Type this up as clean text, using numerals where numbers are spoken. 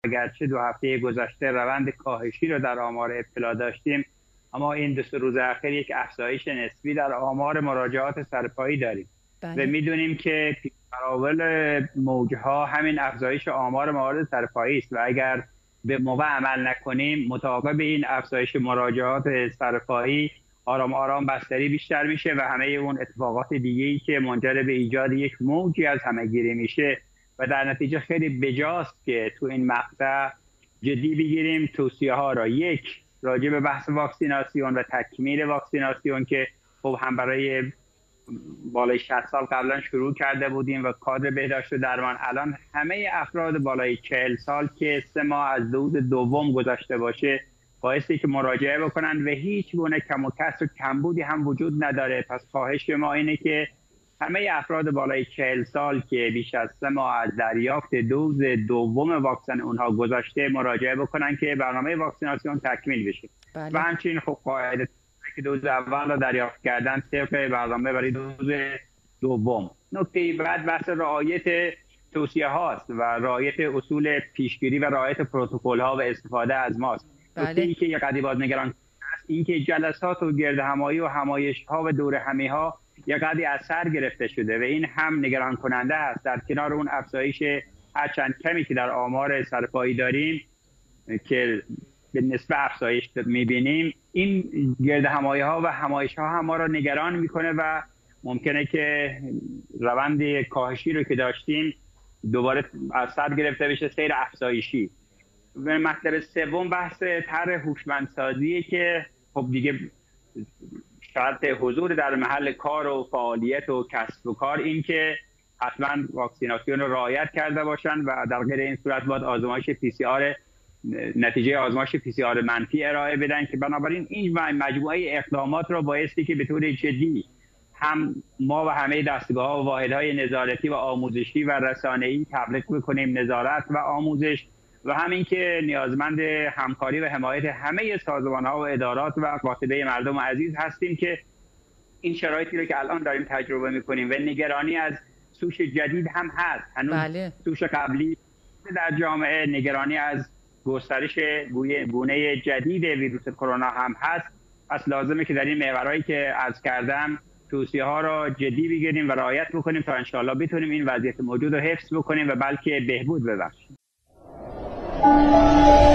اگرچه 2 هفته گذشته روند کاهشی رو در آمار ابتلا داشتیم، اما این 2 روز اخیر یک افزایش نسبی در آمار مراجعات سرپایی داریم. و میدونیم که پیش‌فراول موجها همین افزایش آمار موارد سرپایی است و اگر به موقع عمل نکنیم متعاقب این افزایش مراجعات سرپایی آرام آرام بستری بیشتر میشه و همه اون اتفاقات دیگه‌ای که منجر به ایجاد یک موجی از همه‌گیری میشه و در نتیجه خیلی بجاست که تو این مقطع جدی بگیریم توصیه ها را. یک، راجع به بحث واکسیناسیون و تکمیل واکسیناسیون که خب هم برای بالای 60 سال قبلا شروع کرده بودیم و کادر بهداشت و درمان الان همه افراد بالای 40 سال که 3 ماه از دوز دوم گذشته باشه بایستی که مراجعه بکنن و هیچ گونه کم و کسر و کمبودی هم وجود نداره. پس خواهش ما اینه که همه افراد بالای 40 سال که بیش از 3 ماه از دریافت دوز دوم واکسن اونها گذشته مراجعه بکنن که برنامه واکسیناسیون تکمیل بشه. و همچنین خب قاعده که دوز اول را دریافت کردن طبق برنامه برای دوز دوم. نکته بعد بحث رعایت توصیه هاست و رعایت اصول پیشگیری و رعایت پروتکل ها و استفاده از ماسک. نکته ای که یک قدری باز نگران است این که جلسات و گردهمایی و همایش ها و دور همی ها یک قدری از سر گرفته شده و این هم نگران کننده است. در کنار اون افزایش هرچند کمی که در آمار سرپایی داریم که به نسبت افزایش می‌بینیم، این گردهمایی ها و همایش ها هم ما را نگران میکنه و ممکنه که روند کاهشی رو که داشتیم دوباره از سر گرفته بشه سیر افزایشی. و مطلب سوم بحث طرح هوشمندسازی که خب دیگه شرط حضور در محل کار و فعالیت و کسب و کار این که حتما واکسیناسیون رو رعایت کرده باشن و در غیر این صورت باید آزمایش PCR نتیجه آزمایش PCR منفی ارائه بدن که بنابراین این مجموعه اقدامات رو بایستی که به طور جدی هم ما و همه دستگاه‌ها و واحدهای نظارتی و آموزشی و رسانه‌ای تبلیغ بکنیم نظارت و آموزش و همین که نیازمند همکاری و حمایت همه سازمان‌ها و ادارات و قاطبه مردم عزیز هستیم که این شرایطی رو که الان داریم تجربه می‌کنیم و نگرانی از سوش جدید هم هست. هنوز سوش قبلی در جامعه نگرانی از گسترش گونه جدید ویروس کرونا هم هست. پس لازمه که در این محورهایی که عرض کردم توصیه ها را جدی بگیریم و رعایت بکنیم تا انشاءالله بتونیم این وضعیت موجود رو حفظ بکنیم و بلکه بهبود ببخشیم.